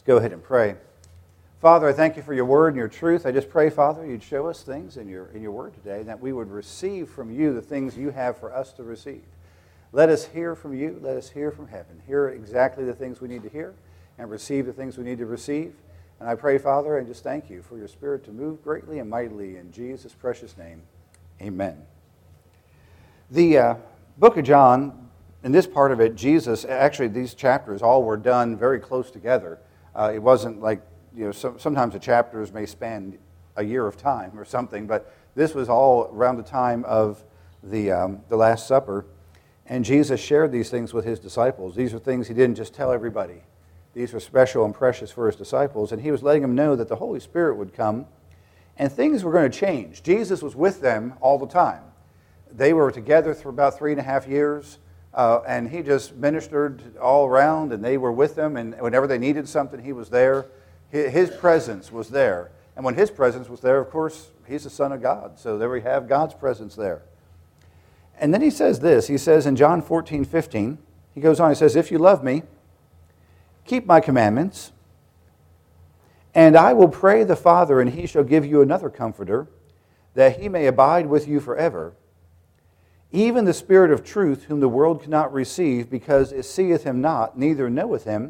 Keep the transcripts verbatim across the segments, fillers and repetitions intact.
go ahead and pray. Father, I thank you for your word and your truth. I just pray, Father, you'd show us things in your in your word today, and that we would receive from you the things you have for us to receive. Let us hear from you. Let us hear from heaven. Hear exactly the things we need to hear and receive the things we need to receive. And I pray, Father, and just thank you for your Spirit to move greatly and mightily in Jesus' precious name. Amen. The uh, book of John, in this part of it, Jesus, actually these chapters all were done very close together. Uh, it wasn't like, you know, so, sometimes the chapters may span a year of time or something, but this was all around the time of the um, the Last Supper. And Jesus shared these things with his disciples. These are things he didn't just tell everybody. These were special and precious for his disciples. And he was letting them know that the Holy Spirit would come and things were going to change. Jesus was with them all the time. They were together for about three and a half years. Uh, and he just ministered all around, and they were with them. And whenever they needed something, he was there. His presence was there. And when his presence was there, of course, he's the Son of God. So there we have God's presence there. And then he says this. He says in John fourteen fifteen, he goes on, he says, "If you love me, keep my commandments, and I will pray the Father, and he shall give you another comforter, that he may abide with you forever. Even the Spirit of truth, whom the world cannot receive, because it seeth him not, neither knoweth him.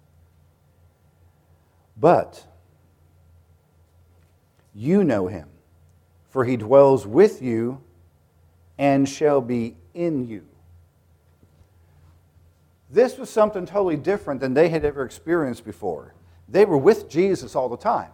But you know him, for he dwells with you and shall be in you." This was something totally different than they had ever experienced before. They were with Jesus all the time.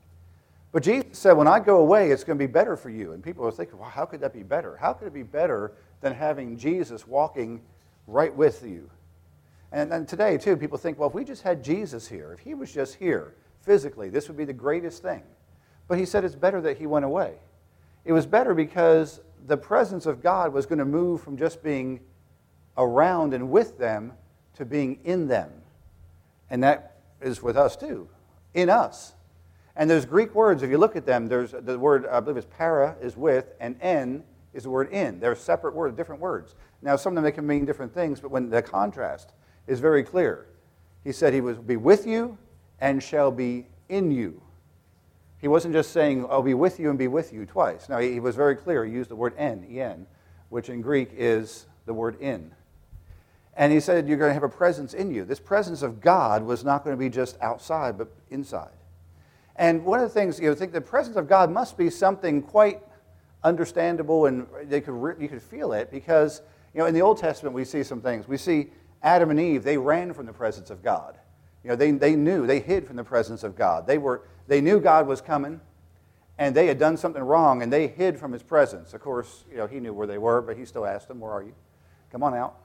But Jesus said, when I go away, it's going to be better for you. And people were thinking, well, how could that be better? How could it be better than having Jesus walking right with you? And, and today, too, people think, well, if we just had Jesus here, if he was just here physically, this would be the greatest thing. But he said it's better that he went away. It was better because the presence of God was going to move from just being around and with them to being in them. And that is with us, too, in us. And those Greek words, if you look at them, there's the word, I believe it's para, is with, and en is the word in. They're separate words, different words. Now, some of them they can mean different things, but when the contrast is very clear. He said he will be with you and shall be in you. He wasn't just saying, I'll be with you and be with you twice. No, he was very clear. He used the word en, en, which in Greek is the word in. And he said you're going to have a presence in you. This presence of God was not going to be just outside, but inside. And one of the things, you know, think the presence of God must be something quite understandable, and they could you could feel it because, you know, in the Old Testament we see some things. We see Adam and Eve, they ran from the presence of God. You know, they, they knew, they hid from the presence of God. They were they knew God was coming, and they had done something wrong, and they hid from his presence. Of course, you know, he knew where they were, but he still asked them, where are you? Come on out.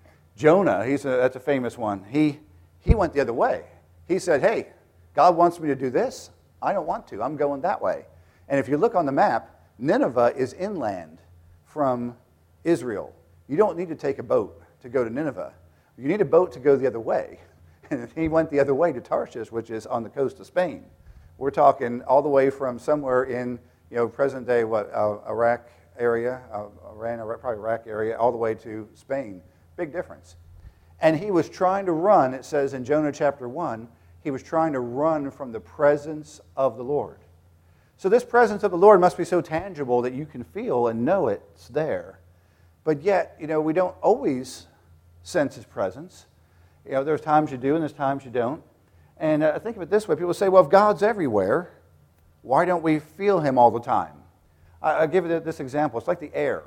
Jonah, he's a, that's a famous one. He he went the other way. He said, hey, God wants me to do this. I don't want to. I'm going that way. And if you look on the map, Nineveh is inland from Israel. You don't need to take a boat to go to Nineveh. You need a boat to go the other way. And he went the other way to Tarshish, which is on the coast of Spain. We're talking all the way from somewhere in, you know, present-day what uh, Iraq area, uh, Iran, probably Iraq area, all the way to Spain. Big difference. And he was trying to run, it says in Jonah chapter one, he was trying to run from the presence of the Lord. So this presence of the Lord must be so tangible that you can feel and know it's there. But yet, you know, we don't always sense his presence. You know, there's times you do and there's times you don't. And uh, think of it this way. People say, well, if God's everywhere, why don't we feel him all the time? I, I'll give you this example. It's like the air.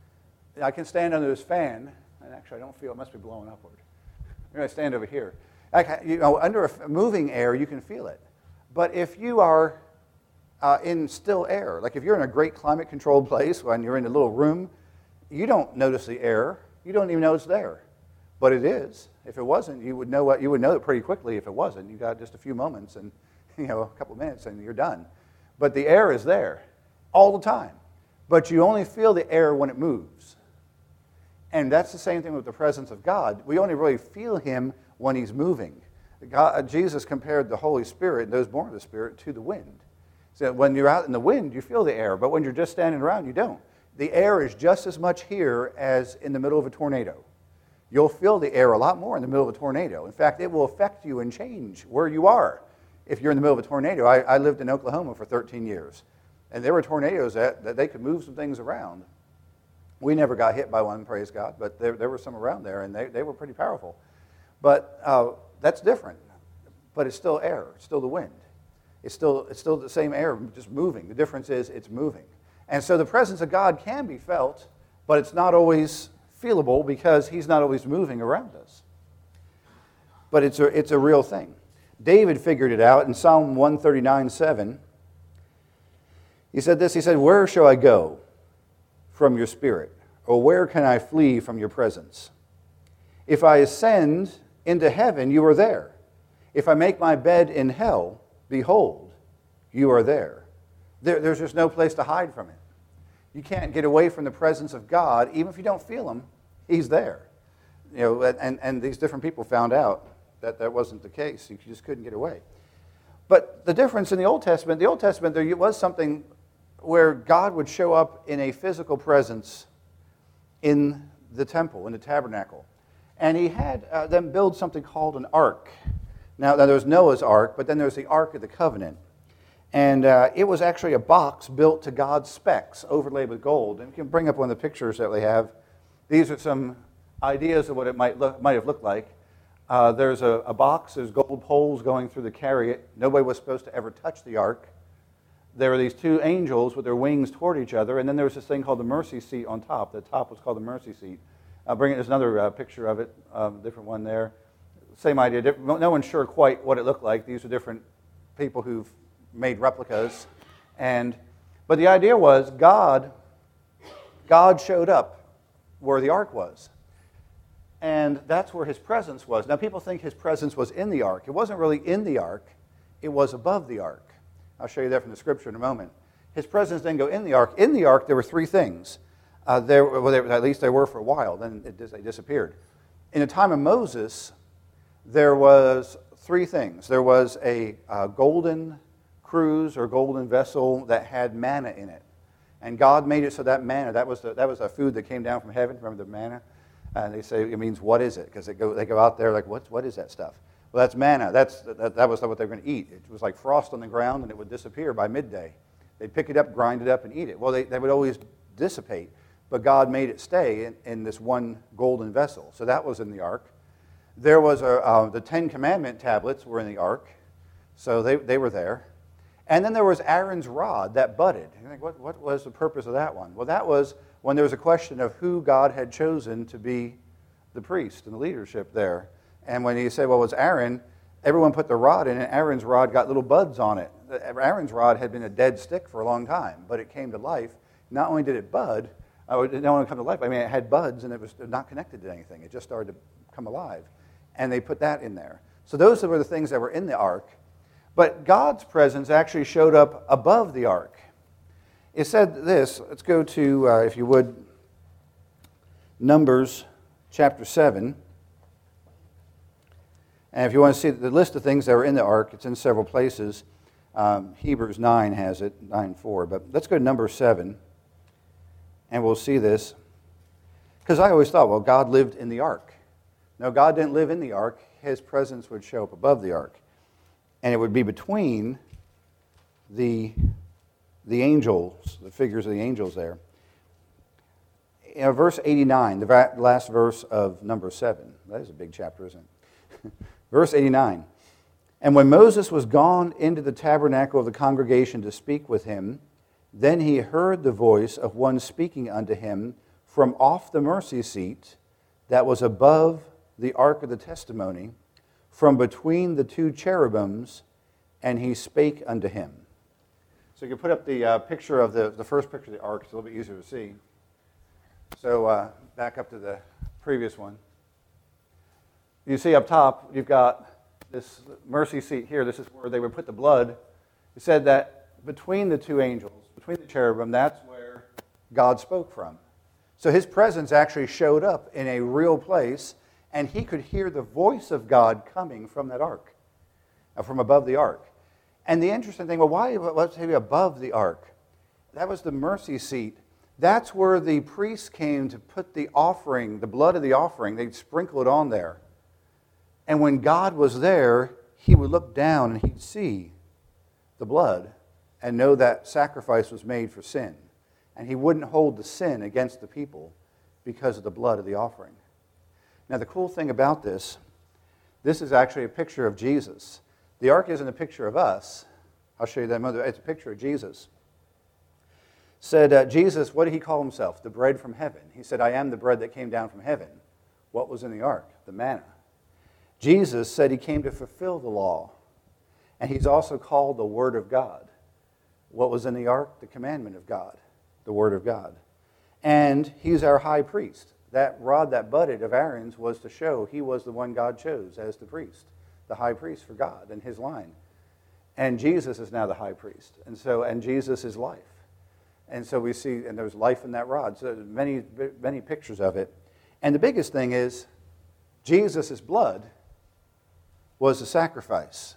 I can stand under this fan, and actually I don't feel it. It must be blowing upward. I'm going to stand over here. I, you know, under a moving air, you can feel it. But if you are uh, in still air, like if you're in a great climate-controlled place, when you're in a little room, you don't notice the air. You don't even know it's there. But it is. If it wasn't, you would know what you would know it pretty quickly. If it wasn't, you got just a few moments and, you know, a couple of minutes and you're done. But the air is there all the time. But you only feel the air when it moves. And that's the same thing with the presence of God. We only really feel him when he's moving. God, Jesus compared the Holy Spirit, those born of the Spirit, to the wind. So when you're out in the wind, you feel the air. But when you're just standing around, you don't. The air is just as much here as in the middle of a tornado. You'll feel the air a lot more in the middle of a tornado. In fact, it will affect you and change where you are if you're in the middle of a tornado. I, I lived in Oklahoma for thirteen years, and there were tornadoes that, that they could move some things around. We never got hit by one, praise God, but there, there were some around there, and they, they were pretty powerful. But uh, that's different. But it's still air. It's still the wind. It's still, it's still the same air, just moving. The difference is it's moving. And so the presence of God can be felt, but it's not always feelable because he's not always moving around us. But it's a, it's a real thing. David figured it out in Psalm one thirty-nine, seven. He said this, he said, "Where shall I go from your spirit? Or where can I flee from your presence? If I ascend into heaven, you are there. If I make my bed in hell, behold, you are there." there. There's just no place to hide from it. You can't get away from the presence of God, even if you don't feel him. He's there. You know, and, and these different people found out that that wasn't the case. You just couldn't get away. But the difference in the Old Testament, the Old Testament, there was something where God would show up in a physical presence in the temple, in the tabernacle. And he had uh, them build something called an ark. Now, now there's Noah's ark, but then there's the Ark of the Covenant. And uh, it was actually a box built to God's specs, overlaid with gold. And you can bring up one of the pictures that we have. These are some ideas of what it might look, might have looked like. Uh, there's a, a box, there's gold poles going through the chariot. Nobody was supposed to ever touch the ark. There were these two angels with their wings toward each other, and then there was this thing called the mercy seat on top. The top was called the mercy seat. I'll bring it, there's another uh, picture of it, um, different one there. Same idea, different, no one's sure quite what it looked like. These are different people who've made replicas. And but the idea was God, God showed up where the ark was. And that's where his presence was. Now people think his presence was in the ark. It wasn't really in the ark. It was above the ark. I'll show you that from the scripture in a moment. His presence didn't go in the ark. In the ark there were three things. Uh, there, well, there, at least they were for a while. Then it, they disappeared. In the time of Moses, there was three things. There was a uh, golden cruse or golden vessel that had manna in it. And God made it so that manna, that was the, that was a food that came down from heaven. Remember the manna? And they say, it means, what is it? Because they go, they go out there like, what, what is that stuff? Well, that's manna. That's, that, that was what they were going to eat. It was like frost on the ground, and it would disappear by midday. They'd pick it up, grind it up, and eat it. Well, they, they would always dissipate, but God made it stay in, in this one golden vessel. So that was in the ark. There was a, uh, the Ten Commandment tablets were in the ark, so they, they were there. And then there was Aaron's rod that budded. You think, what, what was the purpose of that one? Well, that was when there was a question of who God had chosen to be the priest and the leadership there. And when he said, well, it was Aaron, everyone put the rod in, and Aaron's rod got little buds on it. Aaron's rod had been a dead stick for a long time, but it came to life. Not only did it bud, uh, it didn't only come to life, I mean, it had buds, and it was not connected to anything. It just started to come alive. And they put that in there. So those were the things that were in the ark. But God's presence actually showed up above the ark. It said this, let's go to, uh, if you would, Numbers chapter seven. And if you want to see the list of things that were in the ark, it's in several places. Um, Hebrews nine has it, nine four. But let's go to Numbers seven, and we'll see this. Because I always thought, well, God lived in the ark. No, God didn't live in the ark. His presence would show up above the ark. And it would be between the, the angels, the figures of the angels there. You know, verse eighty-nine, the last verse of number seven. That is a big chapter, isn't it? Verse eighty-nine. And when Moses was gone into the tabernacle of the congregation to speak with him, then he heard the voice of one speaking unto him from off the mercy seat that was above the ark of the testimony, from between the two cherubims, and he spake unto him. So you can put up the uh, picture of the, the first picture of the ark. It's a little bit easier to see. So uh, back up to the previous one. You see up top, you've got this mercy seat here. This is where they would put the blood. It said that between the two angels, between the cherubim, that's where God spoke from. So his presence actually showed up in a real place, and he could hear the voice of God coming from that ark, from above the ark. And the interesting thing, well, why, let's say above the ark? That was the mercy seat. That's where the priests came to put the offering, the blood of the offering, they'd sprinkle it on there. And when God was there, he would look down and he'd see the blood and know that sacrifice was made for sin. And he wouldn't hold the sin against the people because of the blood of the offering. Now, the cool thing about this, this is actually a picture of Jesus. The ark isn't a picture of us. I'll show you that another. It's a picture of Jesus. Said, uh, Jesus, what did he call himself? The bread from heaven. He said, I am the bread that came down from heaven. What was in the ark? The manna. Jesus said he came to fulfill the law. And he's also called the Word of God. What was in the ark? The commandment of God, the Word of God. And he's our high priest. That rod that budded of Aaron's was to show he was the one God chose as the priest, the high priest for God and his line. And Jesus is now the high priest. And so, and Jesus is life. And so we see, and there's life in that rod. So there's many, many pictures of it. And the biggest thing is, Jesus' blood was a sacrifice.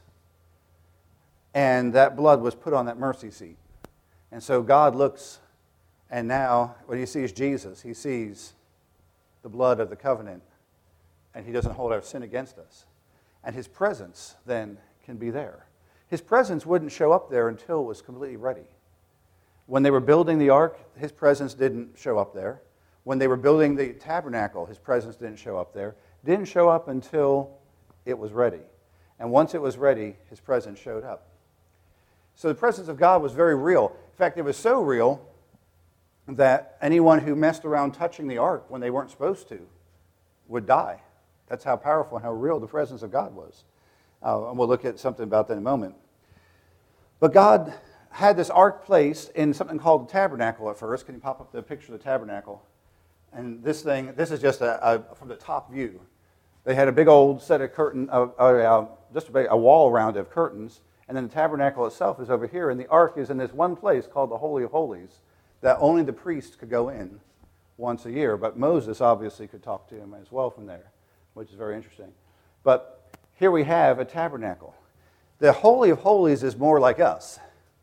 And that blood was put on that mercy seat. And so God looks, and now when he sees Jesus, he sees the blood of the covenant, and he doesn't hold our sin against us. And his presence then can be there. His presence wouldn't show up there until it was completely ready. When they were building the ark, his presence didn't show up there. When they were building the tabernacle, his presence didn't show up there. It didn't show up until it was ready. And once it was ready, his presence showed up. So the presence of God was very real. In fact, it was so real that anyone who messed around touching the ark when they weren't supposed to would die. That's how powerful and how real the presence of God was. Uh, and we'll look at something about that in a moment. But God had this ark placed in something called the tabernacle at first. Can you pop up the picture of the tabernacle? And this thing, this is just a, a from the top view. They had a big old set of curtain, uh, uh, just a, a wall around it of curtains, and then the tabernacle itself is over here, and the ark is in this one place called the Holy of Holies that only the priest could go in once a year. But Moses obviously could talk to him as well from there, which is very interesting. But here we have a tabernacle. The Holy of Holies is more like us.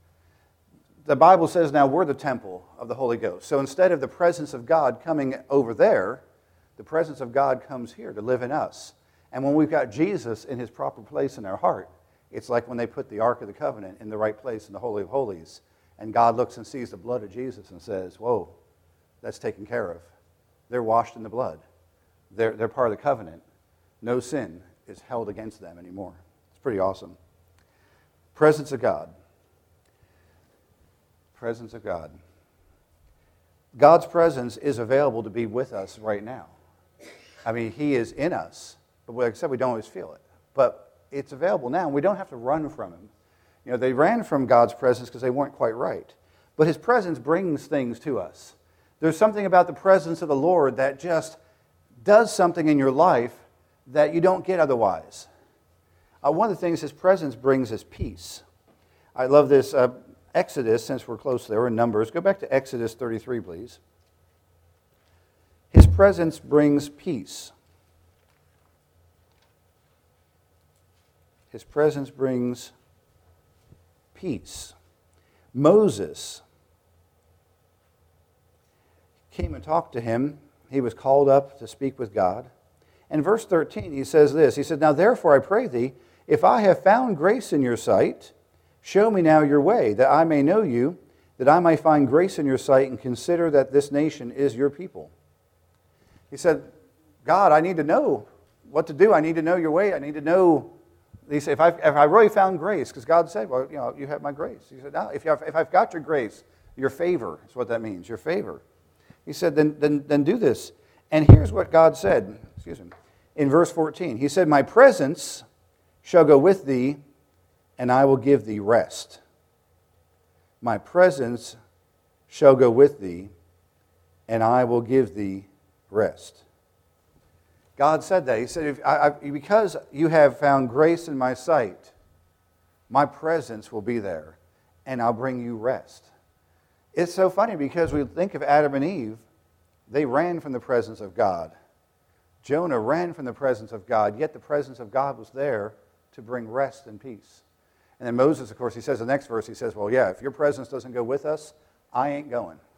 The Bible says now we're the temple of the Holy Ghost. So instead of the presence of God coming over there, the presence of God comes here to live in us. And when we've got Jesus in his proper place in our heart, it's like when they put the Ark of the Covenant in the right place in the Holy of Holies, and God looks and sees the blood of Jesus and says, whoa, that's taken care of. They're washed in the blood. They're, they're part of the covenant. No sin is held against them anymore. It's pretty awesome. Presence of God. Presence of God. God's presence is available to be with us right now. I mean, he is in us, but like I said, we don't always feel it. But it's available now, and we don't have to run from him. You know, they ran from God's presence because they weren't quite right. But his presence brings things to us. There's something about the presence of the Lord that just does something in your life that you don't get otherwise. Uh, one of the things his presence brings is peace. I love this. Uh, Exodus, since we're close there in Numbers, go back to Exodus thirty-three, please. His presence brings peace. His presence brings peace. Moses came and talked to him. He was called up to speak with God. In verse thirteen, he says this. He said, now therefore I pray thee, if I have found grace in your sight, show me now your way, that I may know you, that I may find grace in your sight and consider that this nation is your people. He said, God, I need to know what to do. I need to know your way. I need to know. He said, if I've, if I really found grace, because God said, well, you know, you have my grace. He said, now, if, you have, if I've got your grace, your favor is what that means, your favor. He said, then, then, then do this. And here's what God said, excuse me, in verse fourteen. He said, my presence shall go with thee, and I will give thee rest. My presence shall go with thee, and I will give thee rest. God said that. He said, if I, I, because you have found grace in my sight, my presence will be there, and I'll bring you rest. It's so funny because we think of Adam and Eve. They ran from the presence of God. Jonah ran from the presence of God, yet the presence of God was there to bring rest and peace. And then Moses, of course, he says in the next verse, he says, well, yeah, if your presence doesn't go with us, I ain't going.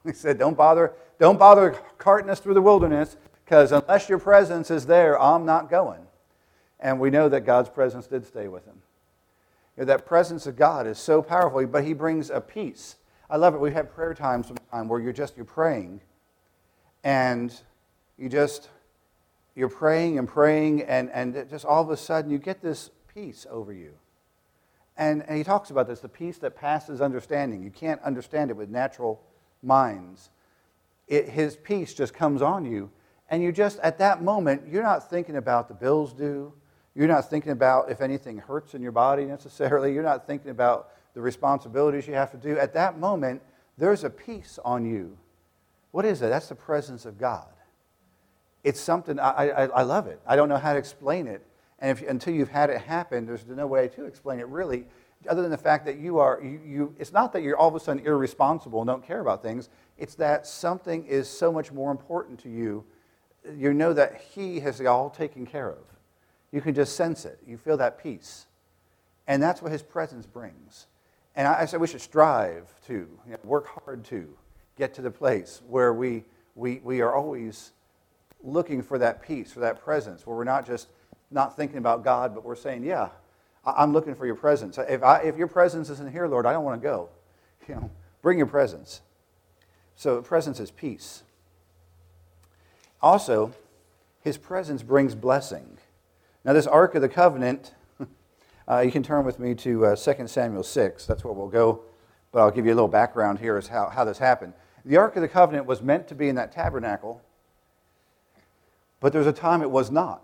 He said, don't bother, don't bother carting us through the wilderness, because unless your presence is there, I'm not going. And we know that God's presence did stay with him. You know, that presence of God is so powerful, but he brings a peace. I love it. We have prayer times sometime where you're just, you're praying, and you just, you're praying and praying, and, and just all of a sudden you get this peace over you. And, and he talks about this, the peace that passes understanding. You can't understand it with natural minds. It, his peace just comes on you, and you just, at that moment, you're not thinking about the bills due. You're not thinking about if anything hurts in your body necessarily. You're not thinking about the responsibilities you have to do. At that moment, there's a peace on you. What is it? That's the presence of God. It's something, I, I, I love it. I don't know how to explain it. And if, until you've had it happen, there's no way to explain it really, other than the fact that you are, you, you, it's not that you're all of a sudden irresponsible and don't care about things. It's that something is so much more important to you. You know that he has it all taken care of. You can just sense it. You feel that peace. And that's what his presence brings. And I, I said we should strive to, you know, work hard to get to the place where we, we, we are always looking for that peace, for that presence, where we're not just not thinking about God, but we're saying, yeah, I'm looking for your presence. If, I, if your presence isn't here, Lord, I don't want to go. You know, bring your presence. So presence is peace. Also, his presence brings blessing. Now, this Ark of the Covenant, uh, you can turn with me to uh, Second Samuel six. That's where we'll go. But I'll give you a little background here as how, how this happened. The Ark of the Covenant was meant to be in that tabernacle, but there's a time it was not.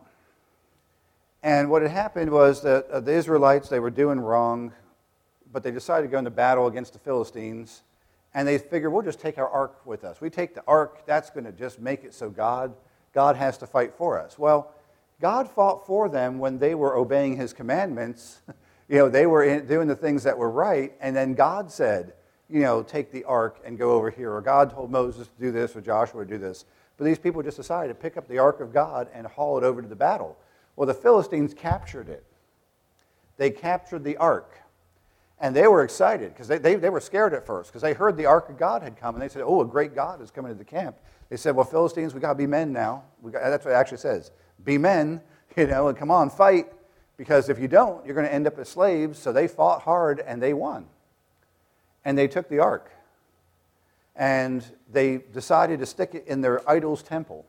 And what had happened was that uh, the Israelites, they were doing wrong, but they decided to go into battle against the Philistines, and they figured, we'll just take our ark with us. We take the ark, that's going to just make it so God, God has to fight for us. Well, God fought for them when they were obeying his commandments. You know, they were in, doing the things that were right, and then God said, you know, take the ark and go over here. Or God told Moses to do this, or Joshua to do this. But these people just decided to pick up the ark of God and haul it over to the battle. Well, the Philistines captured it. They captured the ark. And they were excited, because they, they, they were scared at first, because they heard the ark of God had come, and they said, oh, a great God is coming to the camp. They said, well, Philistines, we got to be men now. We got, that's what it actually says. Be men, you know, and come on, fight, because if you don't, you're going to end up as slaves. So they fought hard, and they won. And they took the ark. And they decided to stick it in their idol's temple.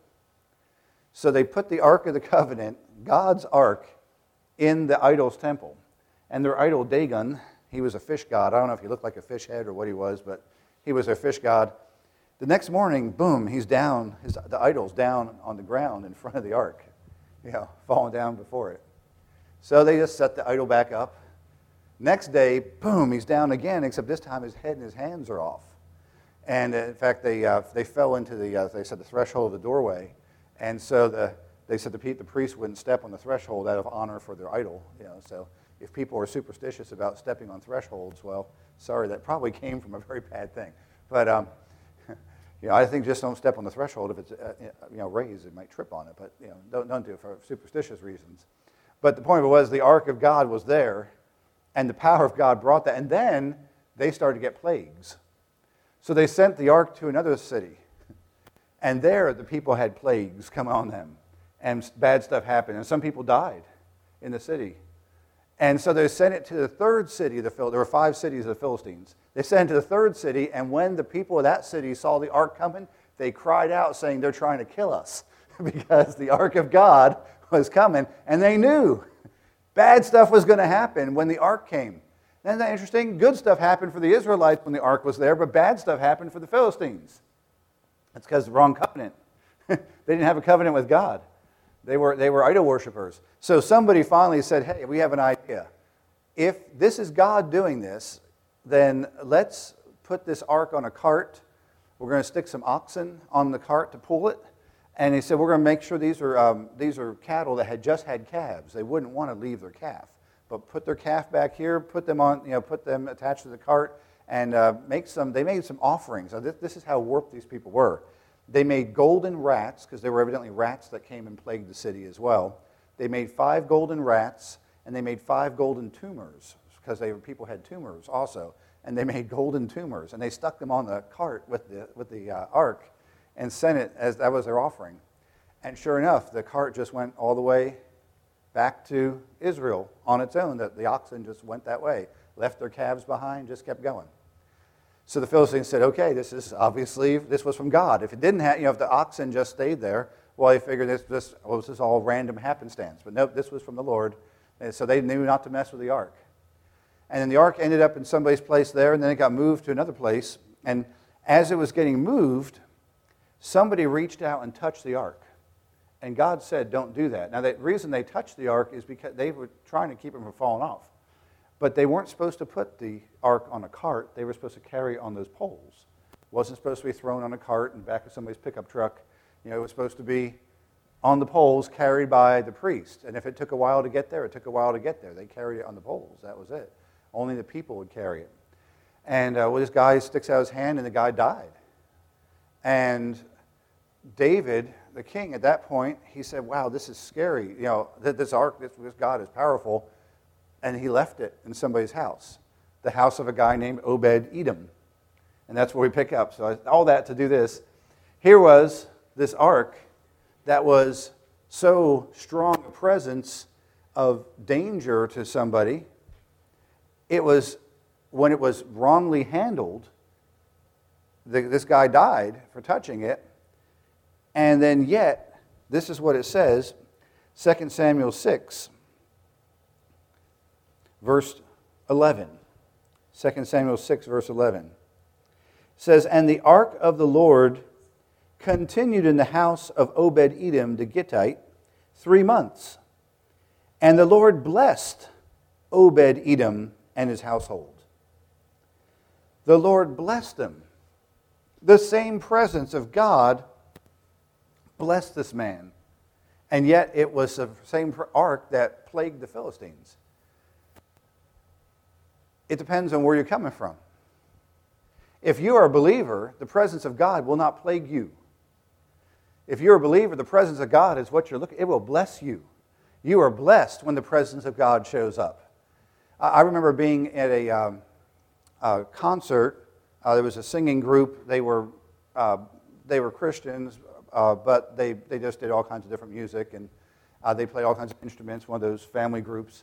So they put the Ark of the Covenant, God's ark, in the idol's temple. And their idol, Dagon, he was a fish god. I don't know if he looked like a fish head or what he was, but he was a fish god. The next morning, boom, he's down, his, the idol's down on the ground in front of the ark, you know, falling down before it. So they just set the idol back up. Next day, boom, he's down again, except this time his head and his hands are off. And uh, in fact, they uh, they fell into the, uh, they said, the threshold of the doorway. And so the, they said the, the priest wouldn't step on the threshold out of honor for their idol. You know, so if people are superstitious about stepping on thresholds, well, sorry, that probably came from a very bad thing. But um, you know, I think just don't step on the threshold if it's uh, you know raised. It might trip on it, but you know, don't don't do it for superstitious reasons. But the point of it was the ark of God was there, and the power of God brought that. And then they started to get plagues. So they sent the ark to another city. And there the people had plagues come on them. And bad stuff happened. And some people died in the city. And so they sent it to the third city of the Philistines. There were five cities of the Philistines. They sent it to the third city. And when the people of that city saw the ark coming, they cried out saying, they're trying to kill us. Because the ark of God was coming. And they knew bad stuff was going to happen when the ark came. Isn't that interesting? Good stuff happened for the Israelites when the ark was there, but bad stuff happened for the Philistines. That's because of the wrong covenant. They didn't have a covenant with God. They were, they were idol worshipers. So somebody finally said, hey, we have an idea. If this is God doing this, then let's put this ark on a cart. We're going to stick some oxen on the cart to pull it. And he said, we're going to make sure these are, um, these are cattle that had just had calves. They wouldn't want to leave their calf. But put their calf back here, put them on, you know, put them attached to the cart, and uh, make some. They made some offerings. Now, this, this is how warped these people were. They made golden rats, because there were evidently rats that came and plagued the city as well. They made five golden rats, and they made five golden tumors, because they people had tumors also, and they made golden tumors, and they stuck them on the cart with the with the uh, ark, and sent it as that was their offering. And sure enough, the cart just went all the way back to Israel on its own. The, the oxen just went that way, left their calves behind, just kept going. So the Philistines said, okay, this is obviously, this was from God. If it didn't have, you know, if the oxen just stayed there, well, they figured this, this, well, this is all random happenstance. But nope, this was from the Lord. And so they knew not to mess with the ark. And then the ark ended up in somebody's place there, and then it got moved to another place. And as it was getting moved, somebody reached out and touched the ark. And God said, don't do that. Now, the reason they touched the ark is because they were trying to keep it from falling off. But they weren't supposed to put the ark on a cart. They were supposed to carry it on those poles. It wasn't supposed to be thrown on a cart in the back of somebody's pickup truck. You know, it was supposed to be on the poles carried by the priest. And if it took a while to get there, it took a while to get there. They carried it on the poles. That was it. Only the people would carry it. And uh, well, this guy sticks out his hand, and the guy died. And David, the king, at that point, he said, wow, this is scary. You know, this ark, this, this God is powerful. And he left it in somebody's house, the house of a guy named Obed-Edom. And that's where we pick up. So all that to do this. Here was this ark that was so strong a presence of danger to somebody. It was, when it was wrongly handled, the, this guy died for touching it. And then yet, this is what it says, Second Samuel six, verse eleven. Second Samuel six, verse eleven. It says, and the ark of the Lord continued in the house of Obed-Edom the Gittite three months. And the Lord blessed Obed-Edom and his household. The Lord blessed them. The same presence of God blessed this man. And yet it was the same ark that plagued the Philistines. It depends on where you're coming from. If you are a believer, the presence of God will not plague you. If you're a believer, the presence of God is what you're looking for. It will bless you. You are blessed when the presence of God shows up. I remember being at a, um, a concert. Uh, there was a singing group. They were uh, they were Christians, uh, but they, they just did all kinds of different music, and uh, they played all kinds of instruments, one of those family groups.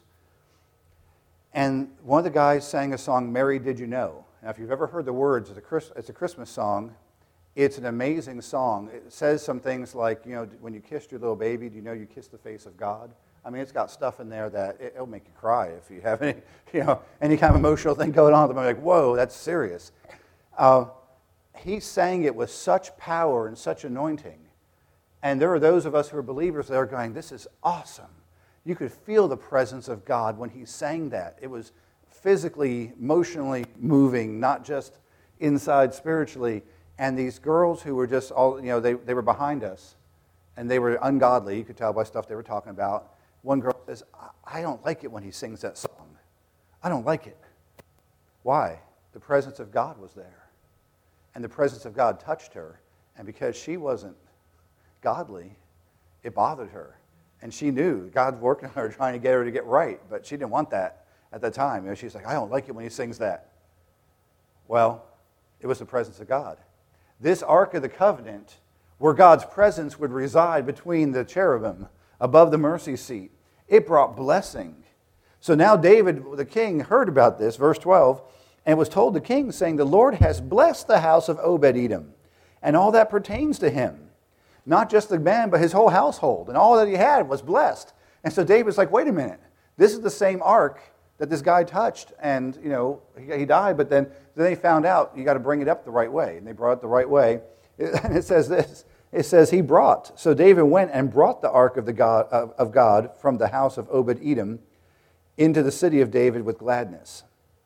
And one of the guys sang a song, Mary, Did You Know? Now, if you've ever heard the words, it's a, Chris, it's a Christmas song. It's an amazing song. It says some things like, you know, when you kissed your little baby, do you know you kissed the face of God? I mean, it's got stuff in there that it, it'll make you cry if you have any, you know, any kind of emotional thing going on. I'm like, whoa, that's serious. Uh, he sang it with such power and such anointing. And there are those of us who are believers that are going, this is awesome. You could feel the presence of God when he sang that. It was physically, emotionally moving, not just inside spiritually. And these girls who were just all, you know, they, they were behind us. And they were ungodly. You could tell by stuff they were talking about. One girl says, I don't like it when he sings that song. I don't like it. Why? The presence of God was there. And the presence of God touched her. And because she wasn't godly, it bothered her. And she knew God's working on her, trying to get her to get right. But she didn't want that at the time. You know, she's like, I don't like it when he sings that. Well, it was the presence of God. This Ark of the Covenant, where God's presence would reside between the cherubim above the mercy seat, it brought blessing. So now David, the king, heard about this, verse twelve, and was told the king, saying, the Lord has blessed the house of Obed-Edom, and all that pertains to him. Not just the man, but his whole household. And all that he had was blessed. And so David's like, wait a minute. This is the same ark that this guy touched. And, you know, he, he died. But then, then they found out you got to bring it up the right way. And they brought it the right way. And it says this. It says he brought. So David went and brought the ark of, the God, of, of God from the house of Obed-Edom into the city of David with gladness.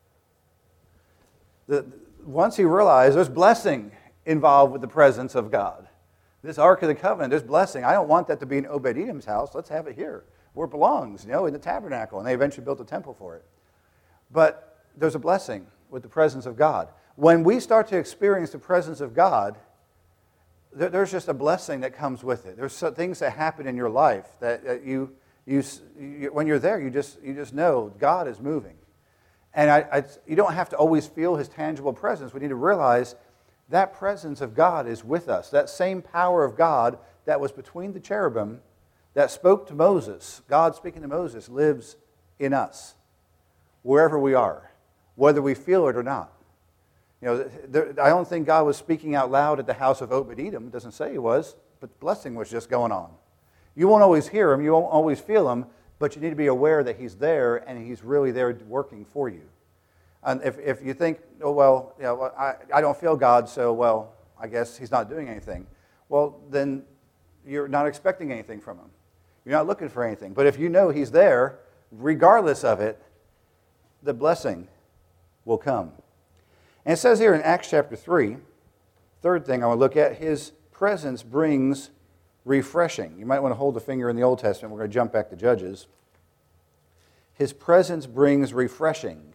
The, once he realized there's blessing involved with the presence of God. This Ark of the Covenant, there's blessing. I don't want that to be in Obed-Edom's house. Let's have it here, where it belongs, you know, in the tabernacle. And they eventually built a temple for it. But there's a blessing with the presence of God. When we start to experience the presence of God, there, there's just a blessing that comes with it. There's some things that happen in your life that, that you, you, you, when you're there, you just, you just know God is moving. And I, I, you don't have to always feel his tangible presence. We need to realize that presence of God is with us. That same power of God that was between the cherubim that spoke to Moses, God speaking to Moses, lives in us, wherever we are, whether we feel it or not. You know, there, I don't think God was speaking out loud at the house of Obed-Edom. It doesn't say he was, but blessing was just going on. You won't always hear him, you won't always feel him, but you need to be aware that he's there and he's really there working for you. And if, if you think, oh, well, you know, I, I don't feel God, so, well, I guess he's not doing anything. Well, then you're not expecting anything from him. You're not looking for anything. But if you know he's there, regardless of it, the blessing will come. And it says here in Acts chapter three, third thing I want to look at, his presence brings refreshing. You might want to hold the finger in the Old Testament. We're going to jump back to Judges. His presence brings refreshing.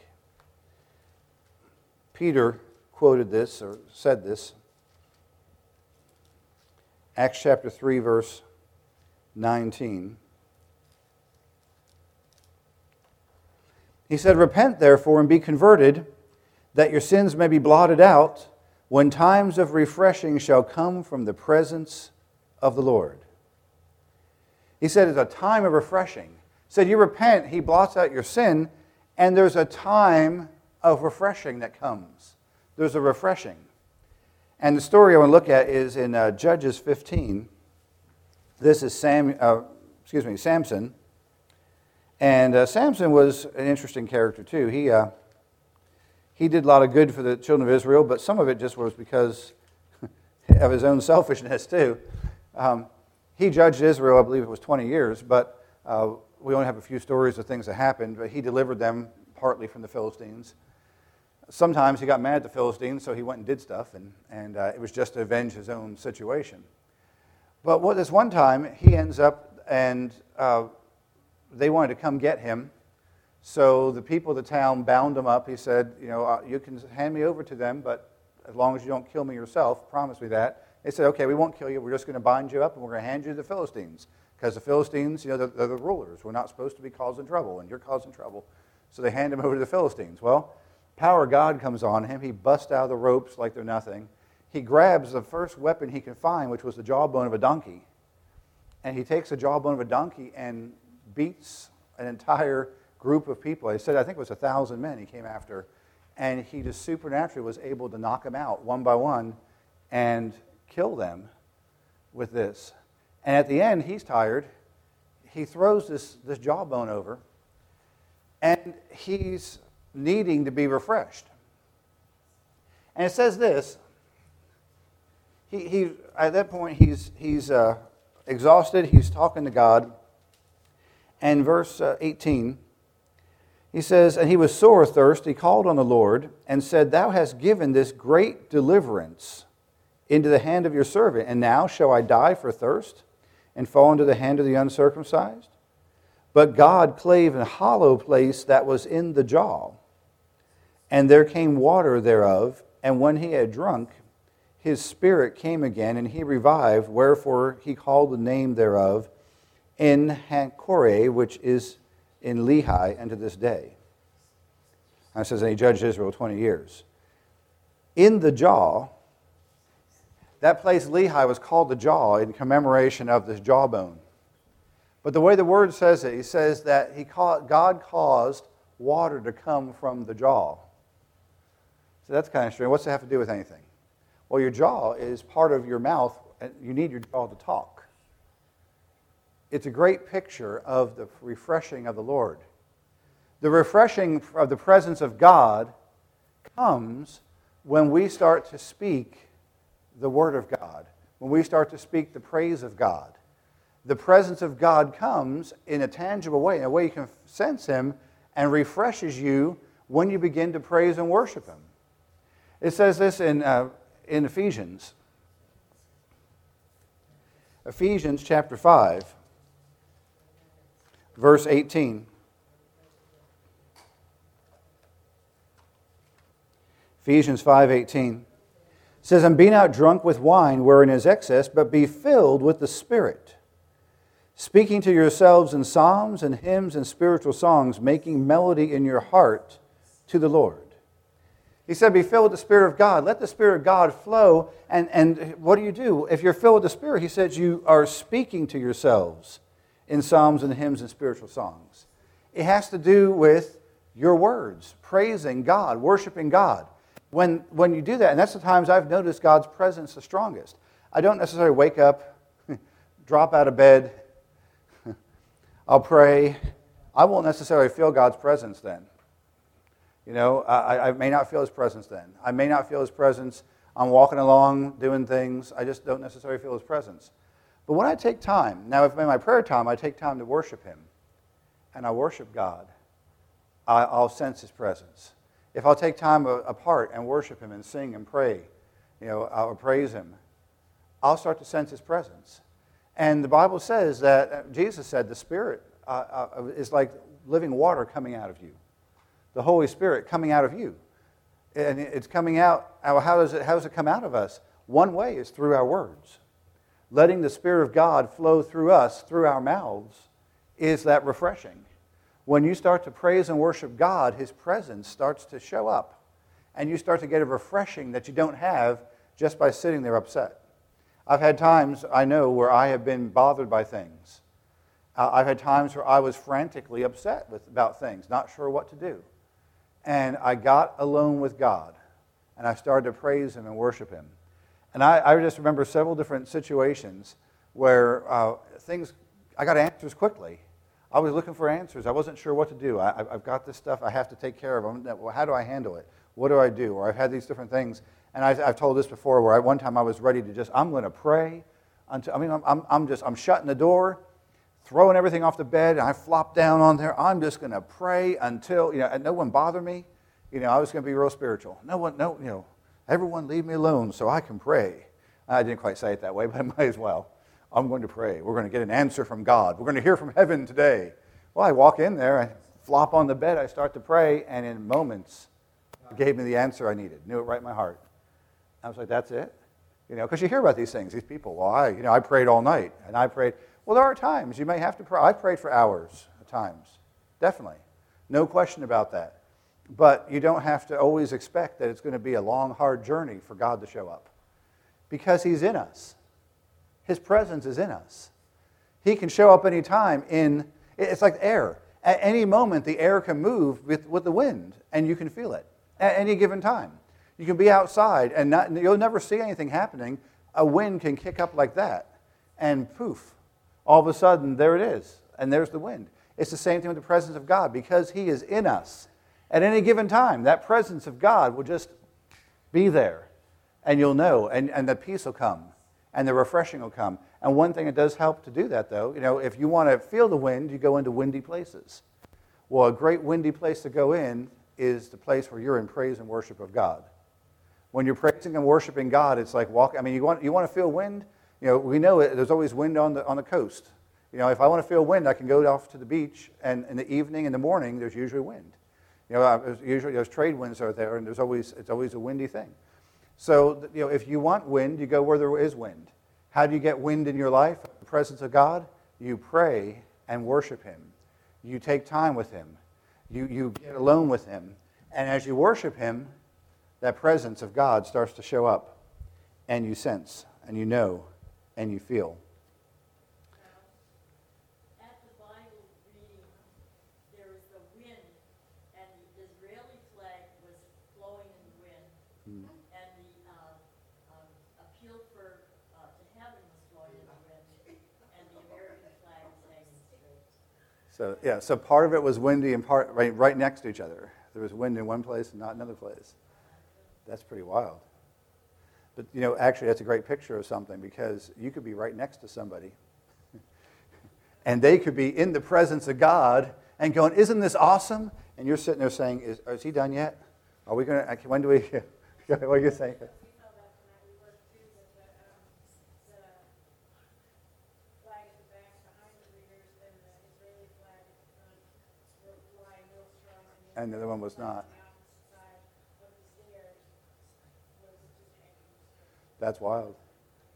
Peter quoted this, or said this. Acts chapter three, verse nineteen. He said, "Repent, therefore, and be converted, that your sins may be blotted out, when times of refreshing shall come from the presence of the Lord." He said it's a time of refreshing. He said, you repent, he blots out your sin, and there's a time of refreshing that comes. There's a refreshing. And the story I want to look at is in uh, Judges fifteen. This is Sam, uh, excuse me, Samson. And uh, Samson was an interesting character too. He uh, he did a lot of good for the children of Israel, but some of it just was because of his own selfishness too. Um, he judged Israel, I believe it was twenty years, but uh, we only have a few stories of things that happened, but he delivered them partly from the Philistines. Sometimes he got mad at the Philistines, so he went and did stuff, and, and uh, it was just to avenge his own situation. But what this one time, he ends up, and uh, they wanted to come get him, so the people of the town bound him up. He said, you know, uh, you can hand me over to them, but as long as you don't kill me yourself, promise me that. They said, okay, we won't kill you. We're just going to bind you up, and we're going to hand you to the Philistines. Because the Philistines, you know, they're, they're the rulers. We're not supposed to be causing trouble, and you're causing trouble. So they hand him over to the Philistines. Well, power of God comes on him. He busts out of the ropes like they're nothing. He grabs the first weapon he can find, which was the jawbone of a donkey. And he takes the jawbone of a donkey and beats an entire group of people. He said, I think it was a thousand men he came after. And he just supernaturally was able to knock them out one by one and kill them with this. And at the end, he's tired. He throws this, this jawbone over, and he's needing to be refreshed. And it says this. He, he at that point, he's, he's uh, exhausted. He's talking to God. And verse uh, eighteen, he says, "And he was sore athirst. He called on the Lord and said, Thou hast given this great deliverance into the hand of your servant, and now shall I die for thirst and fall into the hand of the uncircumcised? But God clave a hollow place that was in the jaw, and there came water thereof, and when he had drunk, his spirit came again, and he revived, wherefore he called the name thereof En-hakkore, which is in Lehi unto this day." And it says, and he judged Israel twenty years. In the jaw, that place, Lehi, was called the jaw in commemoration of this jawbone. But the way the word says it, he says that he called, God caused water to come from the jaw. So that's kind of strange. What's that have to do with anything? Well, your jaw is part of your mouth, and you need your jaw to talk. It's a great picture of the refreshing of the Lord. The refreshing of the presence of God comes when we start to speak the Word of God, when we start to speak the praise of God. The presence of God comes in a tangible way, in a way you can sense Him, and refreshes you when you begin to praise and worship Him. It says this in, uh, in Ephesians. Ephesians chapter five, verse eighteen. Ephesians five eighteen. It says, "And be not drunk with wine wherein is excess, but be filled with the Spirit, speaking to yourselves in psalms and hymns and spiritual songs, making melody in your heart to the Lord. He said, be filled with the Spirit of God. Let the Spirit of God flow. And, and what do you do? If you're filled with the Spirit, he says you are speaking to yourselves in psalms and hymns and spiritual songs. It has to do with your words, praising God, worshiping God. When, when you do that, and that's the times I've noticed God's presence the strongest. I don't necessarily wake up, drop out of bed, I'll pray. I won't necessarily feel God's presence then. You know, I, I may not feel his presence then. I may not feel his presence. I'm walking along, doing things. I just don't necessarily feel his presence. But when I take time, now if in my prayer time I take time to worship him, and I worship God, I, I'll sense his presence. If I'll take time apart and worship him and sing and pray, you know, I'll praise him, I'll start to sense his presence. And the Bible says that, Jesus said, the Spirit uh, uh, is like living water coming out of you. The Holy Spirit coming out of you. And it's coming out, how does it, how does it come out of us? One way is through our words. Letting the Spirit of God flow through us, through our mouths, is that refreshing. When you start to praise and worship God, his presence starts to show up. And you start to get a refreshing that you don't have just by sitting there upset. I've had times, I know, where I have been bothered by things. Uh, I've had times where I was frantically upset with, about things, not sure what to do. And I got alone with God, and I started to praise him and worship him. And I, I just remember several different situations where uh, things, I got answers quickly. I was looking for answers. I wasn't sure what to do. I, I've got this stuff I have to take care of. Well, how do I handle it? What do I do? Or I've had these different things. And I, I've told this before, where I, one time I was ready to just, I'm going to pray until, I mean, I'm, I'm, I'm just, I'm shutting the door, throwing everything off the bed, and I flop down on there. I'm just going to pray until, you know, and no one bother me. You know, I was going to be real spiritual. No one, no, you know, everyone leave me alone so I can pray. I didn't quite say it that way, but I might as well. I'm going to pray. We're going to get an answer from God. We're going to hear from heaven today. Well, I walk in there, I flop on the bed, I start to pray, and in moments, God gave me the answer I needed. Knew it right in my heart. I was like, that's it? You know, because you hear about these things, these people. Well, I, you know, I prayed all night, and I prayed. Well, there are times you may have to pray. I prayed for hours at times, definitely. No question about that. But you don't have to always expect that it's going to be a long, hard journey for God to show up. Because he's in us. His presence is in us. He can show up any time in, it's like air. At any moment, the air can move with, with the wind, and you can feel it at any given time. You can be outside, and not, you'll never see anything happening. A wind can kick up like that, and poof, all of a sudden, there it is, and there's the wind. It's the same thing with the presence of God. Because he is in us, at any given time, that presence of God will just be there, and you'll know, and, and the peace will come, and the refreshing will come. And one thing that does help to do that, though, you know, if you want to feel the wind, you go into windy places. Well, a great windy place to go in is the place where you're in praise and worship of God. When you're praising and worshiping God, it's like walking. I mean, you want you want to feel wind? You know, we know it, there's always wind on the on the coast. You know, if I want to feel wind, I can go off to the beach, and in the evening, in the morning, there's usually wind. You know, there's usually those trade winds are there, and there's always it's always a windy thing. So, you know, if you want wind, you go where there is wind. How do you get wind in your life? The presence of God. You pray and worship him. You take time with him. You you get alone with him, and as you worship him, that presence of God starts to show up, and you sense, and you know, and you feel. At the Bible reading, there was the wind, and the Israeli flag was flowing in the wind, mm. and the uh, uh, appeal for uh, to heaven was flowing in the wind, and the American flag was hanging straight. So yeah, so part of it was windy and part right right next to each other. There was wind in one place and not another place. That's pretty wild. But, you know, actually that's a great picture of something, because you could be right next to somebody and they could be in the presence of God and going, isn't this awesome? And you're sitting there saying, is, is he done yet? Are we going to, when do we, what are you saying? And the other one was not. That's wild.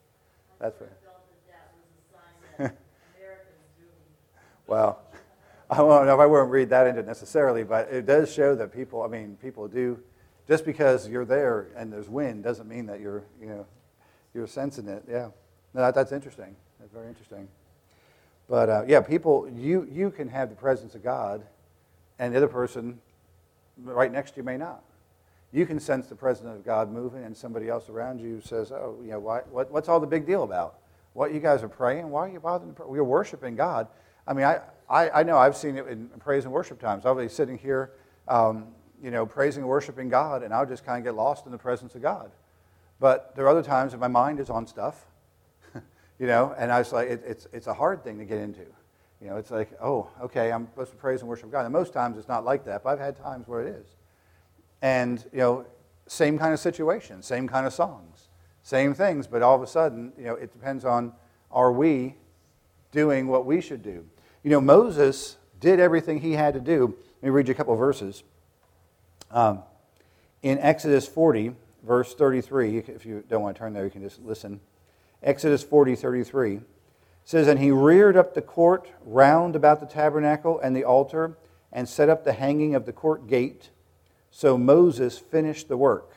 That's right. Well, I don't know if I won't read that into it necessarily, but it does show that people, I mean, people do, just because you're there and there's wind doesn't mean that you're, you know, you're sensing it. Yeah. No, that, that's interesting. That's very interesting. But uh, yeah, people, you, you can have the presence of God, and the other person right next to you may not. You can sense the presence of God moving, and somebody else around you says, oh, you know, why, what, what's all the big deal about? What, you guys are praying? Why are you bothering? We're worshiping God. I mean, I, I, I know I've seen it in praise and worship times. I'll be sitting here, um, you know, praising and worshiping God, and I'll just kind of get lost in the presence of God. But there are other times that my mind is on stuff, you know, and I was like, it, it's, it's a hard thing to get into. You know, it's like, oh, okay, I'm supposed to praise and worship God. And most times it's not like that, but I've had times where it is. And, you know, same kind of situation, same kind of songs, same things, but all of a sudden, you know, it depends on, are we doing what we should do? You know, Moses did everything he had to do. Let me read you a couple of verses. Um, in Exodus forty, verse thirty-three, if you don't want to turn there, you can just listen. Exodus forty, thirty-three says, and he reared up the court round about the tabernacle and the altar and set up the hanging of the court gate. So Moses finished the work.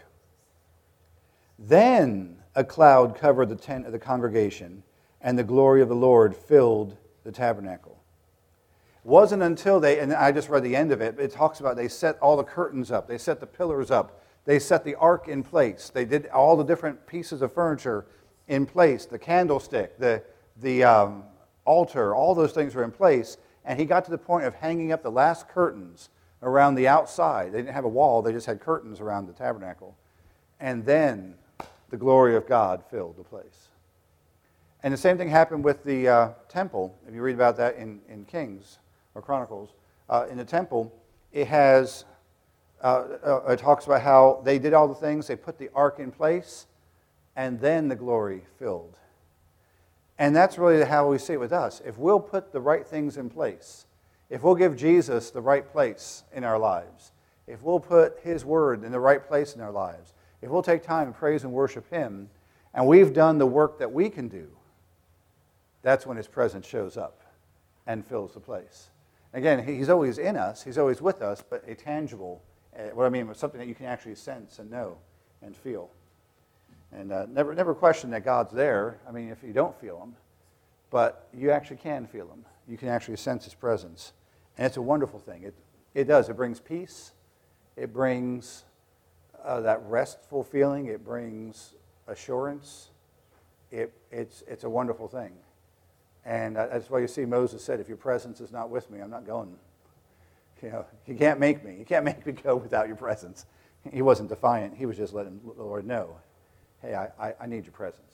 Then a cloud covered the tent of the congregation, and the glory of the Lord filled the tabernacle. It wasn't until they, and I just read the end of it, it talks about they set all the curtains up, they set the pillars up, they set the ark in place, they did all the different pieces of furniture in place, the candlestick, the, the um, altar, all those things were in place, and he got to the point of hanging up the last curtains around the outside. They didn't have a wall, they just had curtains around the tabernacle. And then the glory of God filled the place. And the same thing happened with the uh, temple. If you read about that in, in Kings or Chronicles, uh, in the temple, it has, uh, uh, it talks about how they did all the things, they put the ark in place, and then the glory filled. And that's really how we see it with us. If we'll put the right things in place, if we'll give Jesus the right place in our lives, if we'll put His Word in the right place in our lives, if we'll take time to praise and worship Him, and we've done the work that we can do, that's when His presence shows up and fills the place. Again, He's always in us, He's always with us, but a tangible, what I mean is something that you can actually sense and know and feel. And uh, never, never question that God's there. I mean, if you don't feel Him, but you actually can feel Him. You can actually sense His presence. And it's a wonderful thing. It, it does. It brings peace. It brings uh, that restful feeling. It brings assurance. It, it's, it's a wonderful thing. And uh, that's why you see Moses said, if your presence is not with me, I'm not going. You know, you can't make me. You can't make me go without your presence. He wasn't defiant. He was just letting the Lord know, hey, I, I, I need your presence.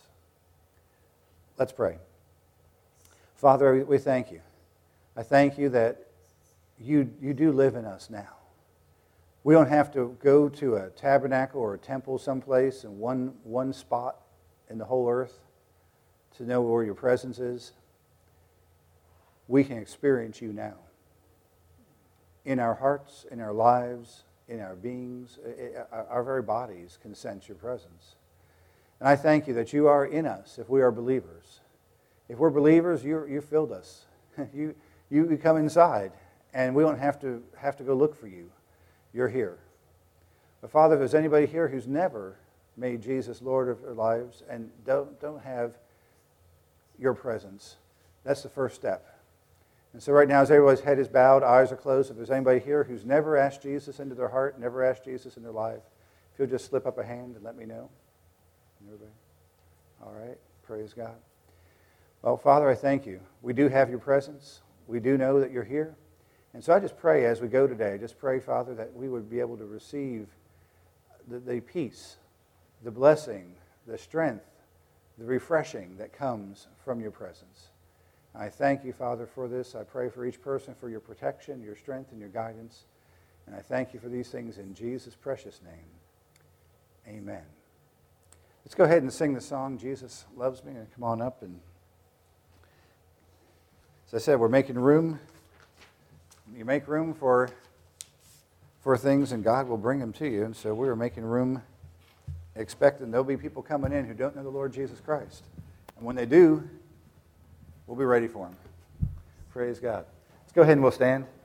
Let's pray. Father, we thank you. I thank you that you, you do live in us now. We don't have to go to a tabernacle or a temple someplace in one, one spot in the whole earth to know where your presence is. We can experience you now. In our hearts, in our lives, in our beings, our very bodies can sense your presence. And I thank you that you are in us if we are believers. If we're believers, you you filled us. you you come inside, and we don't have to have to go look for you. You're here. But Father, if there's anybody here who's never made Jesus Lord of their lives and don't don't have your presence, that's the first step. And so right now, as everybody's head is bowed, eyes are closed, if there's anybody here who's never asked Jesus into their heart, never asked Jesus in their life, if you'll just slip up a hand and let me know. Everybody? All right. Praise God. Well, Father, I thank you. We do have your presence. We do know that you're here. And so I just pray as we go today, just pray, Father, that we would be able to receive the, the peace, the blessing, the strength, the refreshing that comes from your presence. I thank you, Father, for this. I pray for each person for your protection, your strength, and your guidance. And I thank you for these things in Jesus' precious name. Amen. Let's go ahead and sing the song, Jesus Loves Me, and come on up. And as I said, we're making room. You make room for, for things, and God will bring them to you. And so we're making room, expecting there'll be people coming in who don't know the Lord Jesus Christ. And when they do, we'll be ready for them. Praise God. Let's go ahead and we'll stand.